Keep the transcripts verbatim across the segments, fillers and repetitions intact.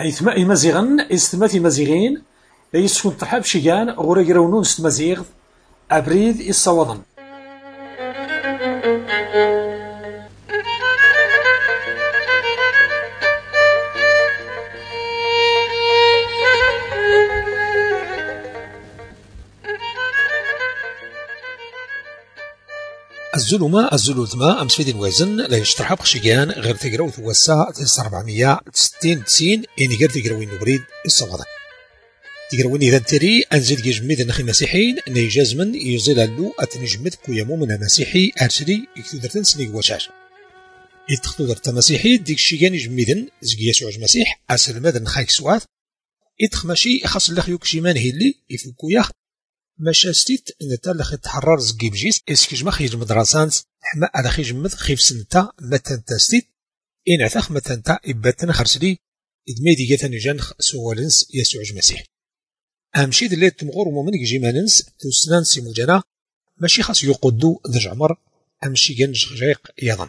إثماء مزيغن استمات مزيغين لا يسكن ترحاب شيغان غورا يراونون ستمزيغ أبريد الصوضن. الزلمة الزلوثمة أمس في الوزن لا يشترحب خشيان غير تقراو ثوسا تسعة أربعمية وستين تسين إني غير تقراوين نبريد الصوادة تقراوين إذا تري أنزل يجمد نخي مسيحيين نيجاز من يزيل اللو أتنجمد كويامو من مسيحي أرسلي يكتودرتن سنيق وشاش يتخطودرت مسيحي ديك الشيغان يجمدن زكي يسوع المسيح أسل ماذا نخايك سوات يتخمشي خاص لخيوك شيمان هيلي يفوكو ياخ ماشا ستيت نتا لخي تحرر زكي بجيس اسكي جما خيج مدرسان حما على خيج مد خيف سنتا متنتا ستيت إن عثاخ متنتا إباتنا خرسلي إدميدي جاثني جانخ سوالنس يسوع المسيح أمشي دلي تمغور ومنك جيماننس تسنان سيمو جانا ماشي خاص يقودو ذج عمر أمشي جنج غريق يضن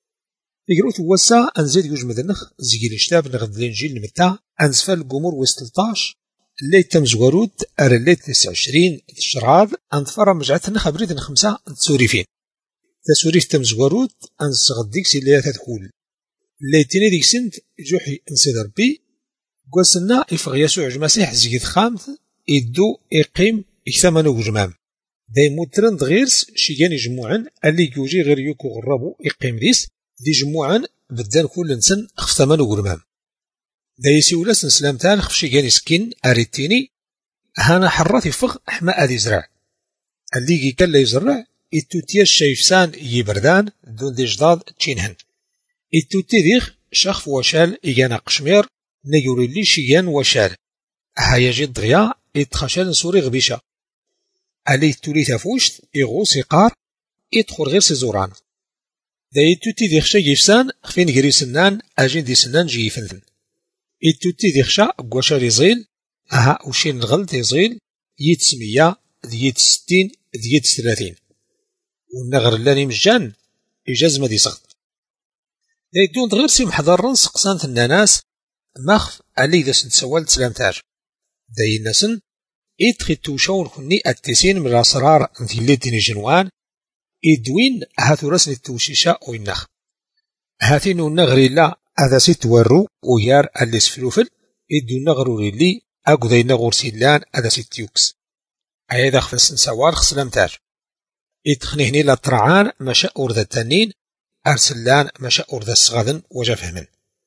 يقرو ثوسا أنزيد يجمدنخ زكي الاشتاب نغد الإنجيل المتا أنزفال القمور وستلطاش اللي تم زوارود أر اللي تسعة وعشرين تشراد أنظفر مجعتنا خبريد خمسة تسوريفين تسوريف تم زوارود أنصغد ديكس اللي تدخول اللي تيني ديك سنت جوحي انسيد ربي قوسنا إفغ يسوع المسيح زيد خامث إدو إقيم إكثمانو جمام داي موترن دغيرس شيغان يجموعن اللي يوجي غير يوكو غرابو إقيم ديس دي جموعن بدان كل نسن أخثمانو جمام دايسي ولا سنسلام تال خفشي كان يسكن أريتيني هانا حرات يفغ حما أدي زرع اللي كان لا يزرع إتوتيا الشايفسان يبردان دون دي جداد تشينهن إتوتي ديخ شخف وشال إيانا قشمير نيوري لي شيان وشال هايا جي دغيا إتخشال نسوري غبيشة ألي تولي تفوشت إغوص يقار إدخل غير سيزوران دا إتوتي ديخ شايفسان خفين غيري سنان أجين دي سنان جي يفنثن إتوتي ديخشا قواشا يزيل أها وشين الغلط يزيل ديت سمية ديت ستين ديت ثلاثين والنغر اللاني مجان إجاز ما دي سغط دايدون غير سي محضرن سقسانت الناس مخف علي دا سنتسوال تسلام تاج داي ناسن إدخي توشاون كني التسين من الأسرار في الليتين جنوان إدوين هاتو رسل التوشيشا وينخ هاتين النغر لا هذا سيت ورو ويار اللي سفلوفل إدو نغرو لي أقو داي نغور سيلان هذا سيت يوكس أيضا خفنسن سوال خسلام تاج إدخنهني لطرعان مشا أورذا التنين أرسلان مشا أورذا الصغادن وجا فهمن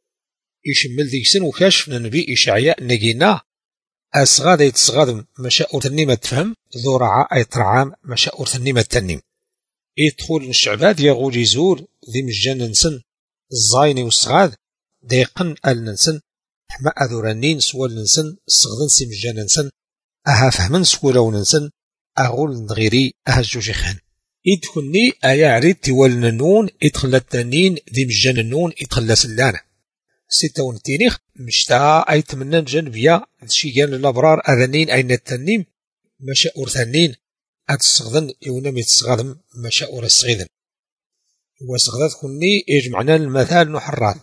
يشمل ديكسن وكاشف نبي إشعياء نجينا الصغاد يتصغادن مشا أورذا النيمة تفهم ذو رعا أي طرعام مشا أورذا النيمة التنين يدخل الشعباد يغول يزور ذي مجان نسن الزايني والصغاد ديقن أل ننسن حما أذورانين سوال ننسن الصغدن سي مجان ننسن أها فهمن سكولاو ننسن أغول نغيري أها جوجي خان إدخلني أيا عريد تيوال ننون إدخل التنين ذي مجان النون إدخل سلان ستة ونتينيخ مشتا أي تمنى جنبيا شيغان الأبرار أذنين أين التنين مشا أورثانين أتصغدن يونمي تصغدن مشا أور الصغيدن وصغدات كني يجمعنا المثال نحرات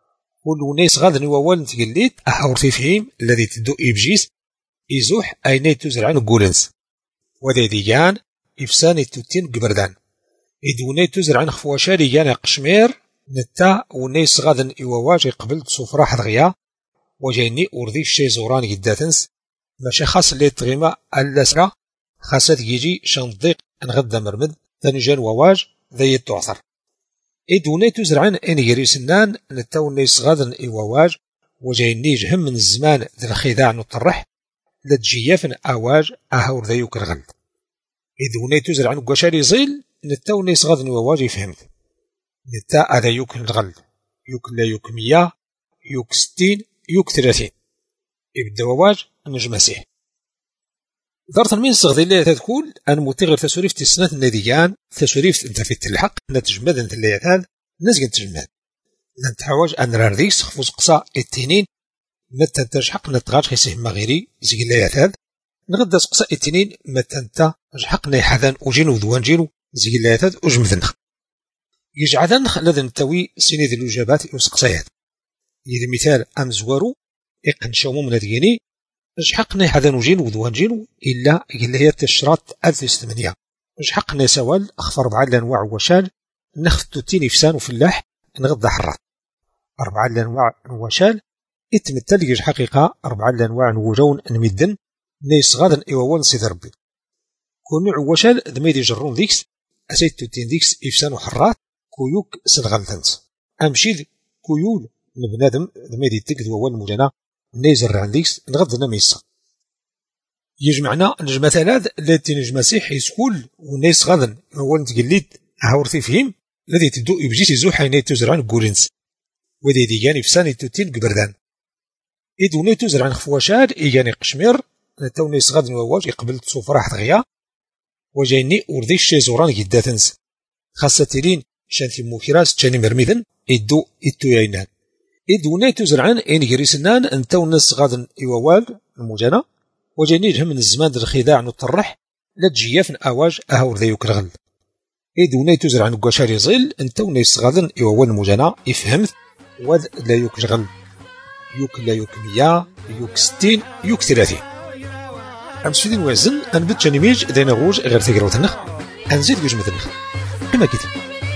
كل ناس غادن ووال نتقليت أحور في فهم الذي تدو إبجيس إزوح أين تزرعن قولنس وذي ديان إفسان التوتين قبردان إدوني تزرعن خفواشاري يانا قشمير نتا وناس غادن إواواجي قبل صفراح دغيا وجيني أرضي الشي زوران قداتنس ماشي خاص اللي تغيما اللاسرة خاصة يجي شنضيق نغدا مرمد ثاني وواج ذي التعثر إدوني تزرعن إن يري سنان نتاو نيس غادن إواواج وجايني جهم من الزمان ذا الخداع نطرح لتجيافن أواج أهور ذا يوك الغل إدوني تزرعن قشاري زيل نتاو نيس غادن إواواج يفهمت نتا أذا يوك الغل يوك لا يوك مية يوك ستين يوك ثلاثين إبدا وواج نجمسيه دارت من صغدي اللي تدخل أن متغير تسوريف تسنات الناديان تسوريف أنت في التلحق نتجمد أنت اللي يتهاد نزق تجمد لن تحواج أن رارديس خفوز قصاء التنين متى تجحق نتغاج خيسيه مغيري زي اللي يتهاد نغدا قصاء التنين متى أنت جحقنا يحذان وجينو ذوان جينو زي اللي يتهاد وجمذنخ يجعدن لذن تاوي سنيد الوجابات يوسقسايات يدي مثال أمزوارو إقن شومو من ديني شحقنا هذا نجين وذوان جينو إلا إلا هي تشرات ألف ثمانية شحقنا سوال أخفر أربعة الأنواع وشال نخفتو تيني فسان وفلاح نغض حرات أربعة الأنواع وشال إتمثل يج حقيقة أربعة الأنواع وجون نمدن نيس غادا إيوان سيد ربي كون وشال ذميد يجرون ذيكس أسيد توتين ذيكس إفسان وحرات كويوك سنغلتنس أمشيد كيول نبنادم ذميد يتقد ووان مجانا نيزر عن ذيكس نغضنا ميسا يجمعنا نجمة ثلاث التي نجم مسيح يسكول ونيس غادا وان تقليد هاورثي فيهم الذي تبدو يبجيس يزو حين تزرعن قولنس وذي ديجاني فساني توتين قبردان إدو ني تزرعن خفواشاد إيجاني قشمير نتاو نيس غادا وواج يقبل تصوف راح تغيا وجايني ورديش شي زوران جداتنس خاصة تيرين شانتي موكراس تشاني مرميذن إدو إدو ياينان إدو ني تزرعن إن جريسنان انتاو نيس غادا إيوال المجانا وجايني جهم من الزمان الخداع نطرح لا تجياف أواج أهور ذا يكرغل إدو ني تزرعن قشاري زيل انتاو نيس غادا إيوال المجانا إفهمت وذ لا يكرغل يوك لا يوك مية يوك ستين يوك ثلاثين أمسودين وازن أنبت جانيميج دينا غوج غير تقروت النخ أنزيد جوج مثل النخ كما كده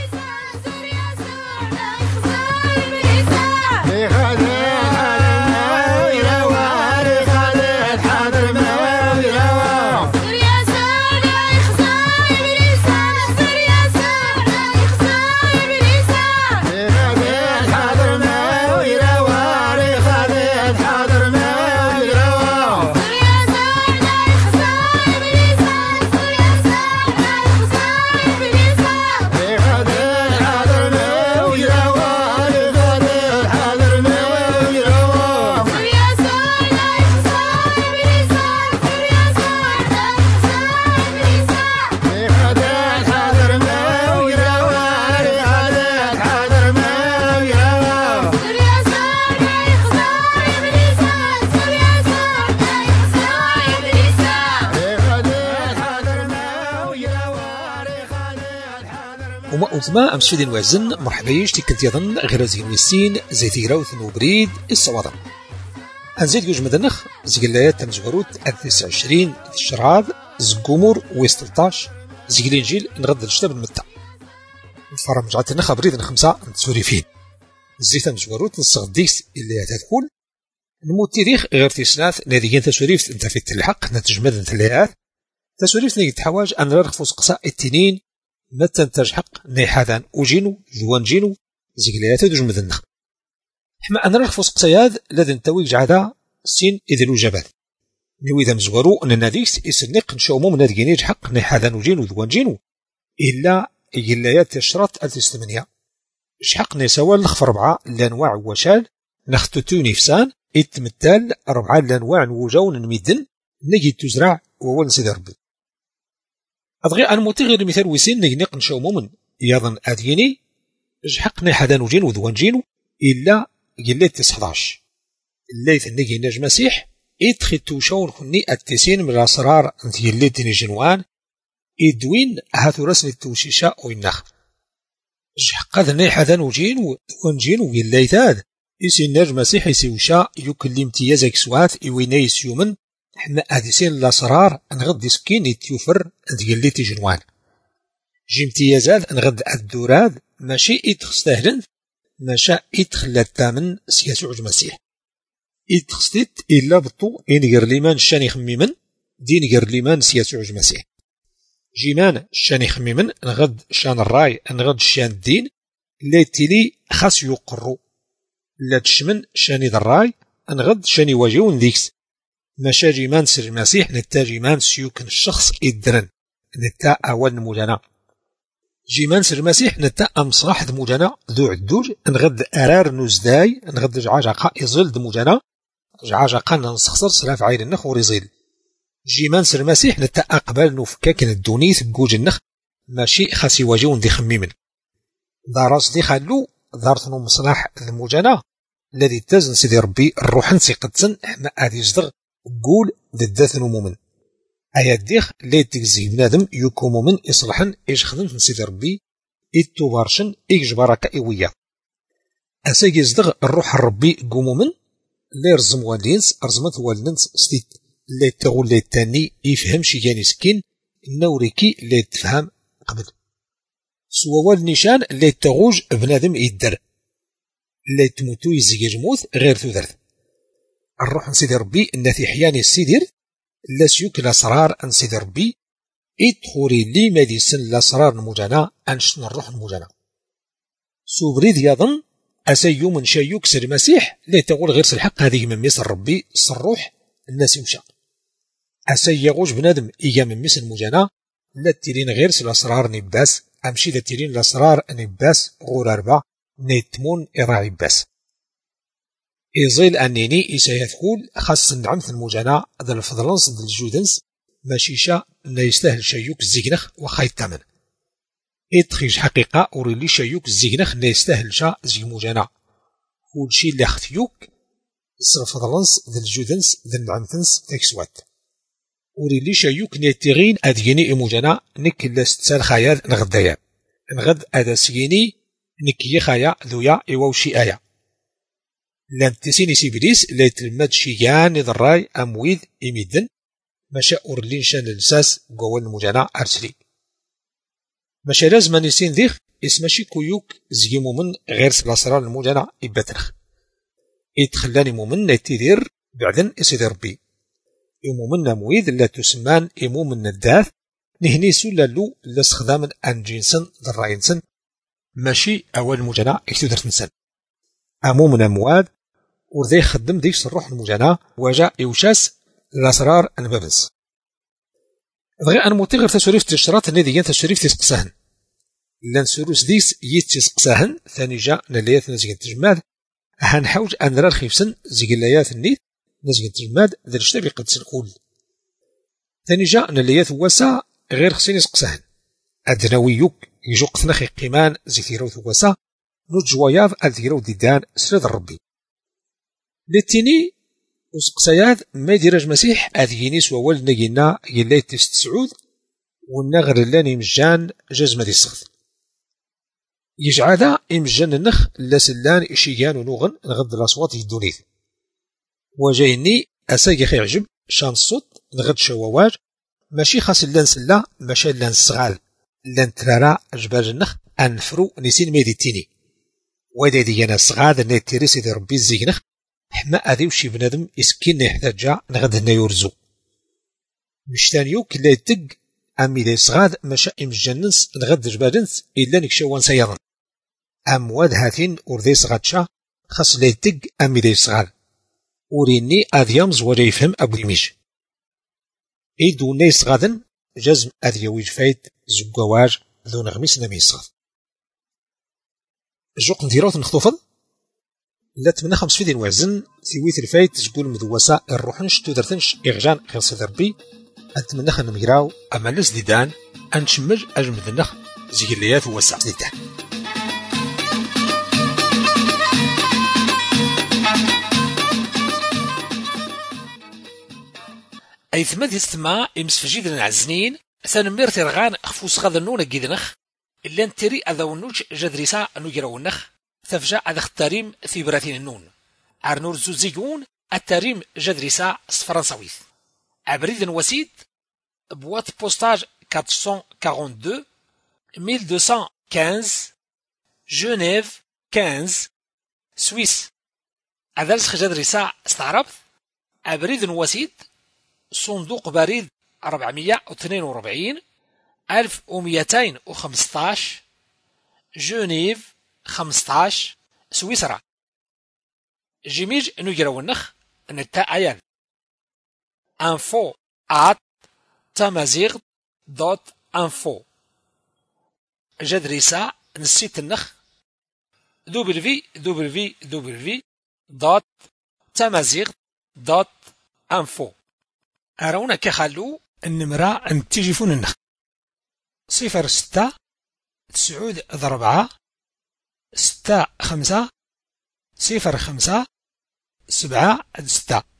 وما أمس فيدين وازن مرحبايش تكنت يظن غير زين ويسين زي تيراوث وبريد الصوادن أنزيد جوج مدنخ زقلايات تمزوروت التسعة وعشرين الشرعاب زقومور ويستلطاش زقلين جيل نغد الشتاب المتع نفرم جعلت نخا بريد خمسة نتسوريفين زي تمزوروت نصغديس اللي هتدخل نموت تاريخ غير تيسناث ناديين تسوريف انت في التلحق نتجمد نتلايات تسوريف نيجي تحواج أن نرخفوس قصاء التنين متى تجحق نيحاذان وجينو ذوان جينو زيكليات دوج مذنخ حما أنا رخفوس قصياد لذن تويج عدا سين إذلو جبال نويذا مزورو أن ناديكس إسنق نشومو من ناديين يجحق نيحاذان وجينو ذوان جينو إلا إجلايات تشرط ألف ثمانية شحق نيسوال لخف ربعة لانواع وشال نختتو نفسان إتمثال ربعة لانواع وجون نميدن نجي تزرع وول سيد ربي أضغي أن موتي غير مثال ويسين نيق نشومو من يظن أديني جحقنا حدا وجين وذوان جينو إلا قلت تسحضاش الليث نجي نج مسيح إدخلتو شون خني التسين من الأسرار أنت قلت نجنوان إدوين هاتو رسن التوشيشة أو النخ جحقنا حدا وجين وذوان جينو قلت هذا إسي نج مسيح يسيوشا يكل امتيازك سوات إوينيس يومن حنا أدسين الأسرار نغد سكين يتيوفر أنت قلت جنوان جيمتيازات نغد الدوراد ماشي إتخستهلن ماشا إتخلى الثامن سياسوع المسيح إتخستت إلا بطو إنغر ليمان الشاني خميمن دين غير ليمان سياسوع المسيح جيمان الشاني خميمن نغد شان الراي نغد شان الدين اللي تيلي خاص يقرو لا تشمن شاني الراي نغد شاني واجيون ديكس ماشا جيمان سر المسيح نتا جيمان سيوكن الشخص إدرن نتا أول مجانا جيمان سر المسيح نتا أمصراح دموجانا ذو عدوج نغد أرار نوزداي نغد جعاجاقا إزيل دموجانا جعاجاقا ننسخصر سلاف عين النخ ورزيل جيمان سر المسيح نتا أقبال نفكاكن الدونيث بجوج النخ ماشي خاسي واجيون دي خميمن داراس دي خالو دارتنو مصلاح دموجانا الذي تزن سيدي ربي الروح نسيقتسن حما آدي يصدغ قول ذات نمومن آيات ديخ لي تجزي بنادم يكو مؤمن إصلاحا إيش خدم في سيدي ربي إتو بارشن إيش بركة إيوية أساق يصدغ الروح الربي قو مؤمن اللي رزم والينس رزمت والنس ستيت اللي تغول اللي التاني يفهم شي جاني سكين النوريكي اللي تفهم قبل سوا والنيشان اللي تغوج بنادم يدر اللي تموتو يزيج جموت غير تودرت الروح نسيدي ربي الناتي حياني السيدير لا سيوك الاسرار نسيدي ربي ادخوري لي ماديسن الاسرار المجانا انشن الروح المجانا سوبريد يظن اسيو من شايوك سر المسيح لا تقول غير الحق هذه من ميس ربي الروح الناس يمشى اسي يغوش بنادم ايا من ميس المجانا لا تيرين غير الاسرار نباس امشي ذا تيرين الاسرار نباس غور اربع نيتمون اراعي باس يزيل انيني يسيثقول خاص نعمث المجانا ذا الفضلنس ذا الجودنس ماشيشا لا يستاهل شيوك الزيقنخ وخاي الثمن اتخيج حقيقة وريلي شيوك الزيقنخ لا يستاهل شا زي مجانا كل شي اللي اختيوك صرف فضلنس ذا الجودنس ذا النعمثنس تكسوات وريلي شيوك نيتيغين اديني اموجانا نك لا ستسال خيال نغدايا نغد ادا سيني نكي خايا ذويا ايووشي ايا لان تسيني سيبليس لا يتلمد شيان ضراي امويد اميدن ماشا اورلين شان الساس قوال المجانا ارسلي ماشا لازم نسين ذيخ اسماشي كويوك زي مومن غير سلاسرار المجانا اباتنخ يتخلاني مومن نتيدير بعدن اسيدي ربي يمومن مويد لا تسمان يمومن الداث نهني سولالو لاستخدام انجينسن ضراينسن ماشي اول المجانا يكتدر تنسن امومن امواد ورذي خدم ديكس الروح المجانا وجاء يوشاس الاسرار انبابز بغي ان موتيغر تسوريف تشرات نديان تسوريف تسقساهن لان سوروس ديس يتسقساهن ثاني جاء نليات نزيق تجماد هنحوج ان نرى الخيفسن زيق الليات النيت نزيق تجماد ذا الشتابي قد سنقول ثاني جاء نليات واسا غير خسين يسقساهن ادناويوك يجو قثنخي قيمان زيثيرو ثواسا نجواياض اذيرو ديدان سرد ربي لتيني وسقسياد ما يديرج مسيح اذيني سوال نجينا يلي تستسعود والنغر اللاني مجان جزمة دي السخط يجعل إمجان النخ لسلان إشيان ونوغن نغد الأصوات يدونيث وجايني أساقي يعجب شان الصوت نغد شواواج ماشي خاص اللان سلا ماشي اللان الصغال اللان ترارا أجبال النخ أنفرو نسين ميديتيني ويدا ديانا الصغاد نيتيري سيدي ربي الزيقنخ حما أذي وشي بنادم إسكين يحتاجا نغد هنا يورزو مشتانيوك لا يتق أمي دي صغاد مشا إمجاننس نغد جبالنس إلا نكشوان سيضا أمواد هاتين أرذي صغادشا خاص لا يتق أمي دي صغاد وريني أذيام زواجا يفهم أبو ديميش إيدو ني صغادن جزم أذيويج فايت زقواج ذو نغميس نمي صغاد جوق نديروت نخطوفض لا تمنى خمس فيدين وعزن ثيويت الفايت تقول مذوسا الروحنش تودرتنش إغجان غير صدر بي أنت خن مجراو أما الناس ديدان أنشمج أجمد النخ زي الليات وسع ديدان أي ثماد يستمع إمسفجيد العزنين ثانمير ترغان أخفوس غاذا النون جيدنخ إلا نتري أذا النوج جدريسا نجراو النخ ثفجا أذا التريم في براتين النون عرنور زوزيجون التريم جدريسا فرنساويث أبريد وسيد boîte postage quatre cent quarante-deux mille deux cent quinze Genève quinze Suisse أدرس خجد رساء استعربت أبريد وسيد صندوق بريد أربعمية واثنين وأربعين ألف ومئتين وخمسطاش جنيف خمسطاش سويسرا جميج نجرو النخ نتا أيان info at تامازيغ دوت انفو جدريسا نسيت النخ دوبلفي دوبلفي دوبلفي دوت تامازيغ دوت انفو أرونا كخلو النمرة انتجفون النخ صفر ستة تسعود ضربعة ستة خمسة صفر خمسة سبعة ستة